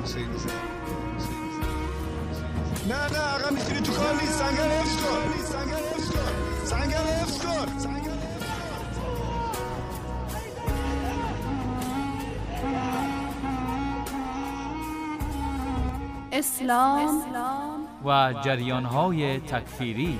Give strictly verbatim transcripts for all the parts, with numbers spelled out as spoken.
نه نه آقا میتونی تو کار نیست. سنگر حفظ کن، سنگر حفظ کن، سنگر حفظ کن. اسلام و جریان‌های تکفیری.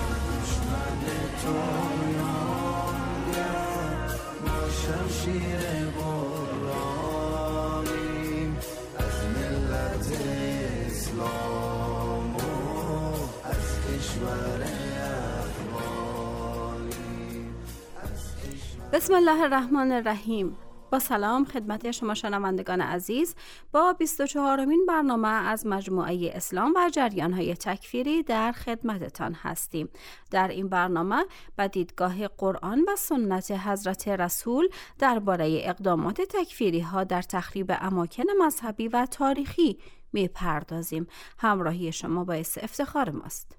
بسم الله الرحمن الرحیم. با سلام خدمت شما شنوندگان عزیز، با بیست و چهارمین برنامه از مجموعه اسلام و جریان‌های تکفیری در خدمتتان هستیم. در این برنامه با دیدگاه قرآن و سنت حضرت رسول درباره اقدامات تکفیری ها در تخریب اماکن مذهبی و تاریخی می‌پردازیم. همراهی شما باعث افتخار ماست.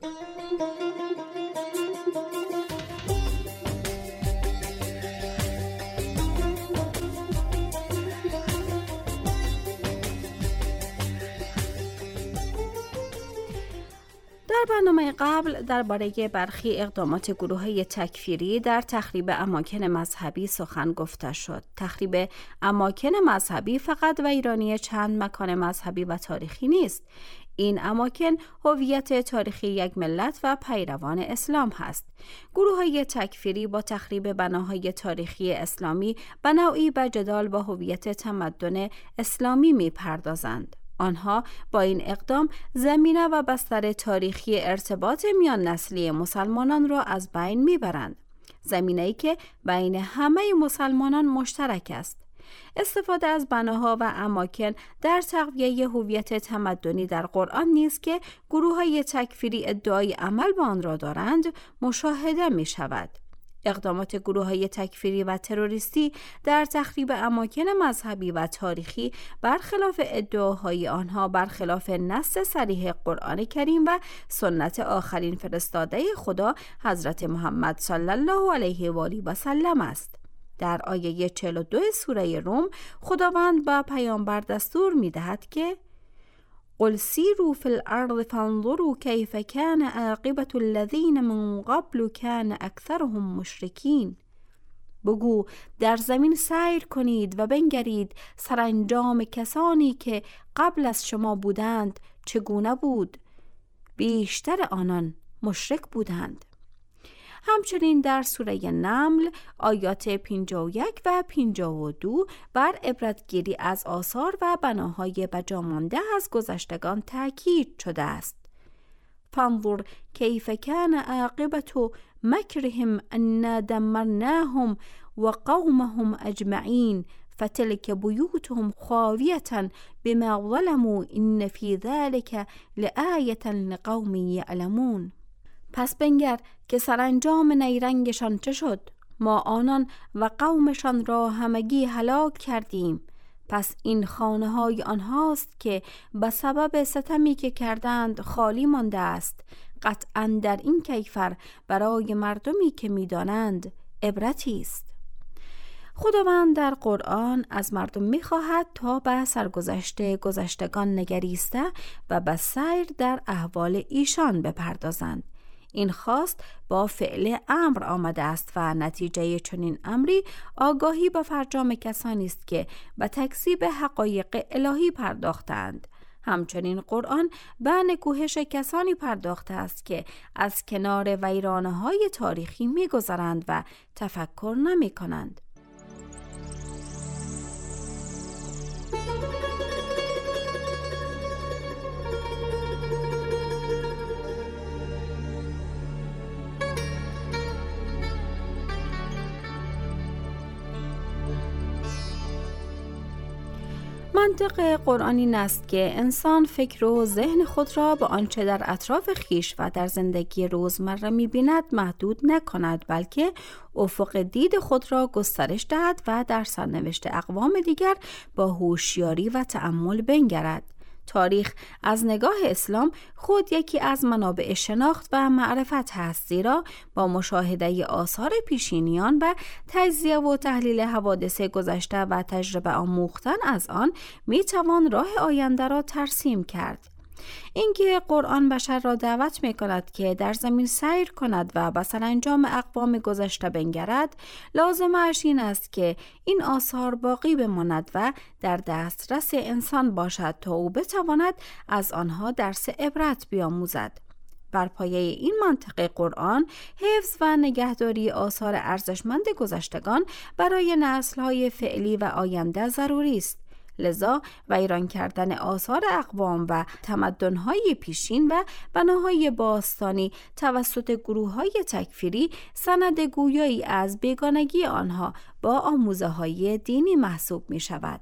در برنامه قبل درباره برخی اقدامات گروه‌های تکفیری در تخریب اماکن مذهبی سخن گفته شد. تخریب اماکن مذهبی فقط ویرانی چند مکان مذهبی و تاریخی نیست. این اماکن هویت تاریخی یک ملت و پیروان اسلام هست. گروه‌های تکفیری با تخریب بناهای تاریخی اسلامی به نوعی به جدال با هویت تمدن اسلامی می‌پردازند. آنها با این اقدام زمینه و بستر تاریخی ارتباط میان نسلی مسلمانان را از بین میبرند. زمینه‌ای که بین همه مسلمانان مشترک است. استفاده از بناها و اماکن در تقویه هویت تمدنی در قرآن نیز که گروه‌های تکفیری ادعای عمل به آن را دارند مشاهده می شود. اقدامات گروه‌های تکفیری و تروریستی در تخریب اماکن مذهبی و تاریخی برخلاف ادعاهای آنها برخلاف نص صریح قرآن کریم و سنت آخرین فرستاده خدا حضرت محمد صلی الله علیه و آله و سلم است. در آیه چهل و دو سوره روم خداوند با پیامبر دستور می‌دهد که قل سیروا فی الارض فانظروا کیف کان عاقبة الذین من قبل کان اکثرهم مشرکین. بگو در زمین سیر کنید و بنگرید سرانجام کسانی که قبل از شما بودند چگونه بود، بیشتر آنان مشرک بودند. همچنین در سوره نمل آیات پنجاه و یک و پنجاه و دو بر عبرتگیری از آثار و بناهای بجامانده از گذشتگان تاکید شده است. فانظر کیف کان عاقبة مکرهم انا دمرناهم و قومهم اجمعین فتلك بیوتهم خاویة بما ظلموا ان فی ذلك لآیة لقوم یعلمون. پس بنگر که سرانجام نیرنگشان چه شد. ما آنان و قومشان را همگی هلاک کردیم. پس این خانه های آنهاست که به سبب ستمی که کردند خالی مانده است. قطعاً در این کیفر برای مردمی که می‌دانند عبرتی است. خداوند در قرآن از مردم می‌خواهد تا به سرگذشت گذشتگان نگریسته و به سیر در احوال ایشان بپردازند. این خواست با فعل امر آمده است و نتیجه چنین امری آگاهی با فرجام کسانی است که به تکذیب حقایق الهی پرداختند. همچنین قرآن به نکوهش کسانی پرداخته است که از کنار ویرانه‌های تاریخی می‌گذرند و تفکر نمی‌کنند. منطق قرآنی این است که انسان فکر و ذهن خود را به آنچه در اطراف خیش و در زندگی روزمره می‌بیند محدود نکند، بلکه افق دید خود را گسترش دهد و در سرنوشت اقوام دیگر با هوشیاری و تأمل بنگرد. تاریخ از نگاه اسلام خود یکی از منابع شناخت و معرفت هست، زیرا با مشاهده آثار پیشینیان و تجزیه و تحلیل حوادث گذشته و تجربه آموختن از آن می توان راه آینده را ترسیم کرد. اینکه قرآن بشر را دعوت می کند که در زمین سیر کند و به سرانجام اقوام گذشته بنگرد، لازمش این است که این آثار باقی بماند و در دسترس انسان باشد تا او بتواند از آنها درس عبرت بیاموزد. بر پایه این منطق قرآن، حفظ و نگهداری آثار ارزشمند گذشتگان برای نسل‌های فعلی و آینده ضروری است. لذا ویران کردن آثار اقوام و تمدن‌های پیشین و بناهای باستانی توسط گروه‌های تکفیری سند گویایی از بیگانگی آنها با آموزه‌های دینی محسوب می‌شود.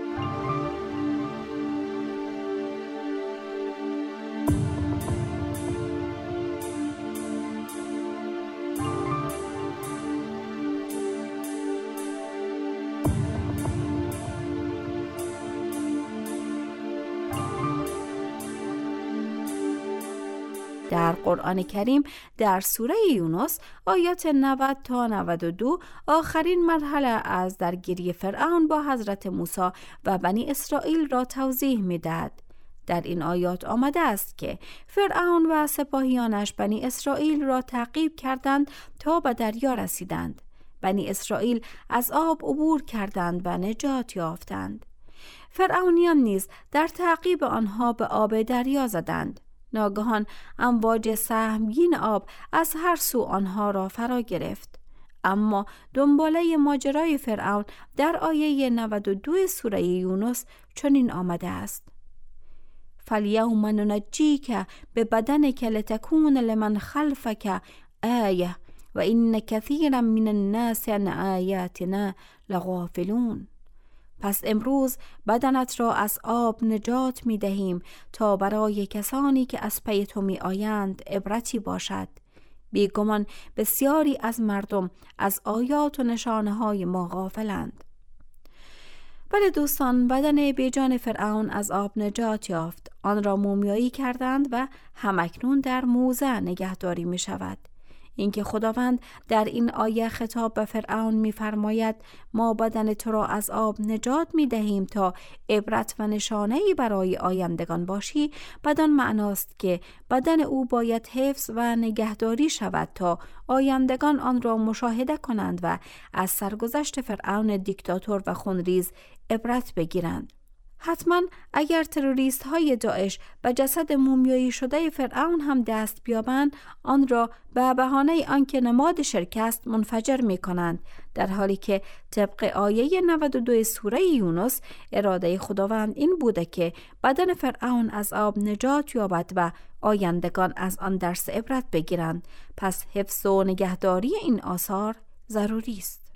در قرآن کریم در سوره یونس آیات نود تا نود و دو آخرین مرحله از درگیری فرعون با حضرت موسی و بنی اسرائیل را توضیح می‌دهد. در این آیات آمده است که فرعون و سپاهیانش بنی اسرائیل را تعقیب کردند تا به دریا رسیدند. بنی اسرائیل از آب عبور کردند و نجات یافتند. فرعونیان نیز در تعقیب آنها به آب دریا زدند. ناگهان امواج سهمگین آب از هر سو آنها را فرا گرفت. اما دنباله ماجرای فرعون در آیه نود و دو سوره یونس چنین آمده است: فَالْيَوْمَ نُنَجِّيكَ بِبَدَنِكَ لِتَكُونَ لِمَنْ خَلْفَكَ آیَةً وَإِنَّ كَثِیرًا مِنَ النَّاسِ عَنْ آیاتنا لغافلون. پس امروز بدنت را از آب نجات می دهیم تا برای کسانی که از پی تو می آیند عبرتی باشد. بیگمان بسیاری از مردم از آیات و نشانه های ما غافلند. بله دوستان، بدن بیجان فرعون از آب نجات یافت. آن را مومیایی کردند و همکنون در موضع نگهداری می شود. اینکه خداوند در این آیه خطاب به فرعون می‌فرماید ما بدن تو را از آب نجات می‌دهیم تا عبرت و نشانه‌ای برای آیندگان باشی، بدان معناست که بدن او باید حفظ و نگهداری شود تا آیندگان آن را مشاهده کنند و از سرگذشت فرعون دیکتاتور و خونریز عبرت بگیرند. حتما اگر تروریست های داعش به جسد مومیایی شده فرعون هم دست بیابند، آن را به بهانه آنکه نماد شرک است منفجر می کنند، در حالی که طبق آیه نود و دو سوره یونس اراده خداوند این بوده که بدن فرعون از آب نجات یابد و آیندگان از آن درس عبرت بگیرند. پس حفظ و نگهداری این آثار ضروری است.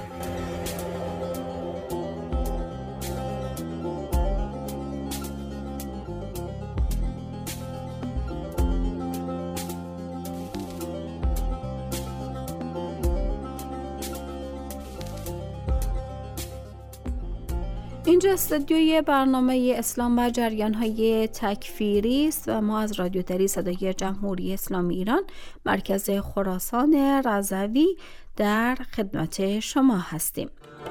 اینجا استودیوی برنامه اسلام و جریان‌های تکفیری است و ما از رادیو تری صدای جمهوری اسلامی ایران مرکز خراسان رضوی در خدمت شما هستیم.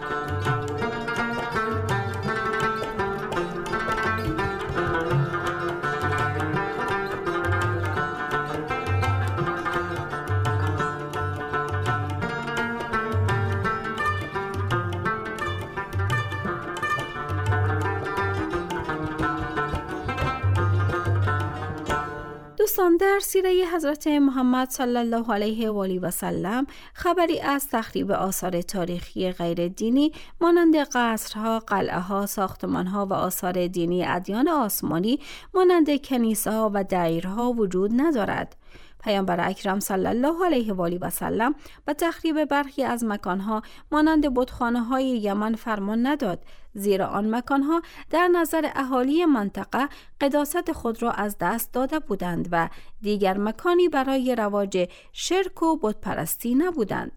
دوستان، در سیره حضرت محمد صلی الله علیه و آله و سلم خبری از تخریب آثار تاریخی غیر دینی مانند قصرها، قلعه‌ها، ساختمان‌ها و آثار دینی ادیان آسمانی مانند کنیسه‌ها و دایرها وجود ندارد. پیامبر اکرم صلی الله علیه و آله و سلم به تخریب برخی از مکانها مانند بتخانه‌های یمن فرمان نداد، زیرا آن مکانها در نظر اهالی منطقه قداست خود را از دست داده بودند و دیگر مکانی برای رواج شرک و بتپرستی نبودند.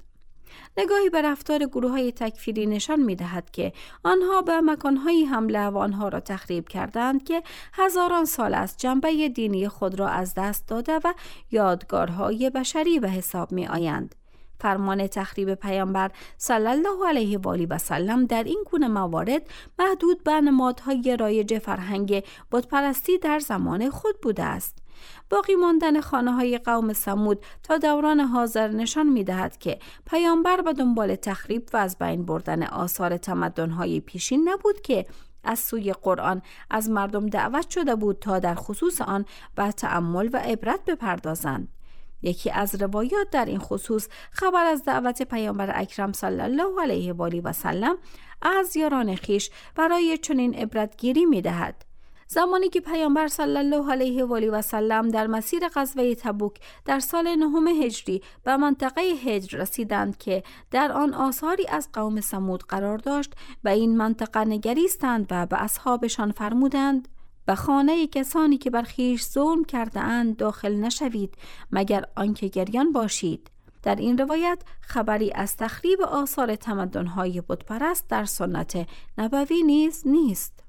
نگاهی به رفتار گروه‌های تکفیری نشان می‌دهد که آنها به مکان‌های حمله و آنها را تخریب کردند که هزاران سال است جنبه دینی خود را از دست داده و یادگارهای بشری به حساب می‌آیند. فرمان تخریب پیامبر صلی الله علیه و آله و سلم در این گونه موارد محدود به نمادهای رایج فرهنگ بتپرستی در زمان خود بوده است. باقی ماندن خانه‌های قوم ثمود تا دوران حاضر نشان می‌دهد که پیامبر به دنبال تخریب و از بین بردن آثار تمدن‌های پیشین نبود که از سوی قرآن از مردم دعوت شده بود تا در خصوص آن به تأمل و عبرت بپردازند. یکی از روایات در این خصوص خبر از دعوت پیامبر اکرم صلی الله علیه و آله و سلم از یاران خیش برای چنین عبرتگیری می‌دهد. زمانی که پیامبر صلی الله علیه و آله و سلم در مسیر غزوه تبوک در سال نهم هجری به منطقه هجر رسیدند که در آن آثاری از قوم ثمود قرار داشت، به این منطقه نگریستند و به اصحابشان فرمودند: به خانه کسانی که بر خویش ظلم کرده اند داخل نشوید مگر آنکه گریان باشید. در این روایت خبری از تخریب آثار تمدن‌های بتپرست در سنت نبوی نیز نیست.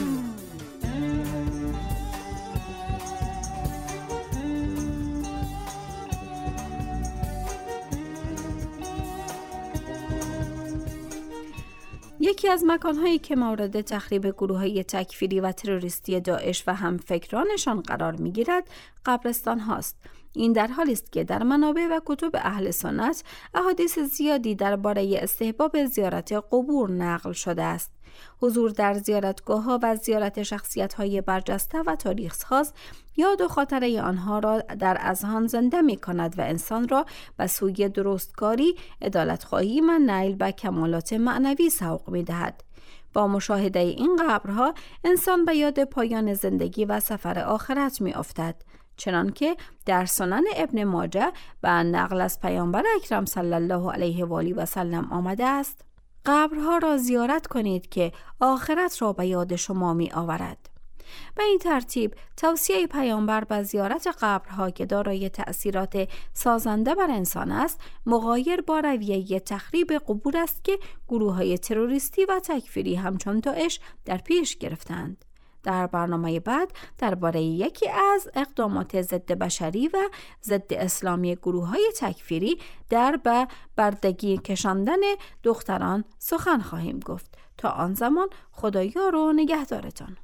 یکی از مکانهایی که مورد تخریب گروه‌های تکفیری و تروریستی داعش و همفکرانشان قرار می‌گیرد قبرستان هاست. این در حالی است که در منابع و کتب اهل سنت احادیث زیادی درباره استحباب زیارت قبور نقل شده است. حضور در زیارتگاه‌ها و زیارت شخصیت‌های برجسته و تاریخ‌ساز یاد و خاطره آنها را در اذهان زنده می‌کند و انسان را به سوی درستکاری، عدالت‌خواهی و نیل به کمالات معنوی سوق می‌دهد. با مشاهده این قبرها انسان به یاد پایان زندگی و سفر آخرت می‌افتد، چنانکه در سنن ابن ماجه به نقل از پیامبر اکرم صلی الله علیه و آله و سلم آمده است: قبرها را زیارت کنید که آخرت را به یاد شما می آورد. به این ترتیب توصیه پیامبر به زیارت قبرها که دارای تأثیرات سازنده بر انسان است، مغایر با رویه تخریب قبور است که گروه‌های تروریستی و تکفیری همچون داعش در پیش گرفتند. در برنامه بعد درباره یکی از اقدامات ضد بشری و ضد اسلامی گروه‌های تکفیری در به بردگی کشاندن دختران سخن خواهیم گفت. تا آن زمان خدایار و نگهدارتان.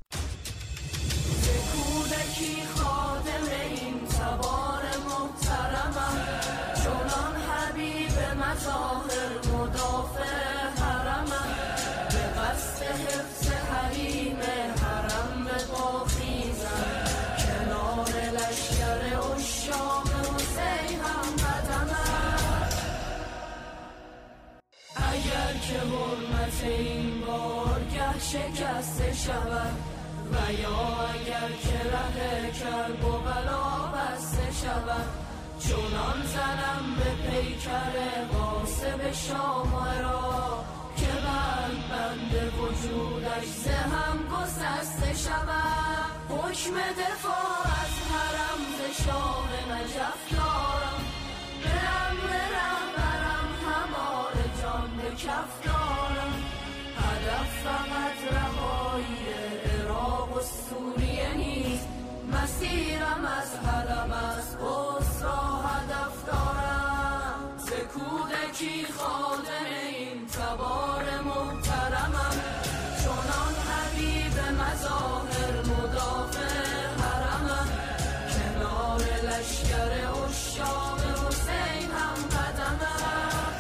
این بارگه شکسته شود و یا اگر که ره کرب و بلا بسته شود، چونان زنم به پیکر قاسم شامه را که بند بند وجودش زهم گسسته شود. حکم دفاع از حرم ز شاه نجف دارم، برم برم برم همار جان به کف دارم. هدف فقط رهایی عراق و سوریه نیست، مسیرم از حرم از قدس را هدف دارم. ز کودکی خادم این تبار محترمم، چونان حبیب مظاهر مدافع حرمم. کنار لشکر عشاق حسین هم قدمم.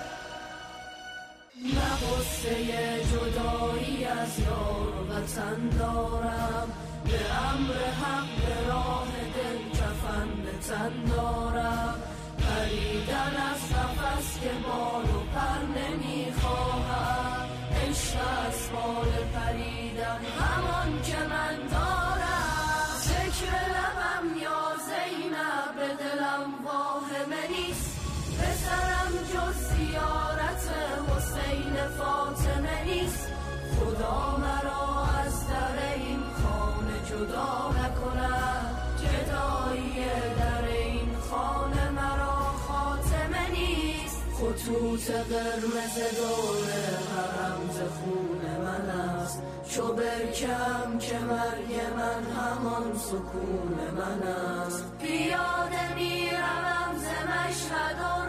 نه غصه جدایی از یار وطن دارم، به امر حق به راه دل کفن به تن دارم. پریدن از قفس که بال و پر نمیخواهم، عشق از بال پریدن همان که من دارم. ذکر لبم یا زینب به دلم واهمه نیست، پسرم جز زیارت حسین فاطمه نیست. خدا مرا از در این خانه جدا نکند، جدایی در این خانه مرا خاتمه نیست. خطوط سکوت قرمز دور حرم ز خون من است، چو برکم که مرگ من همان سکون من است. پیاده میروم ز مشهد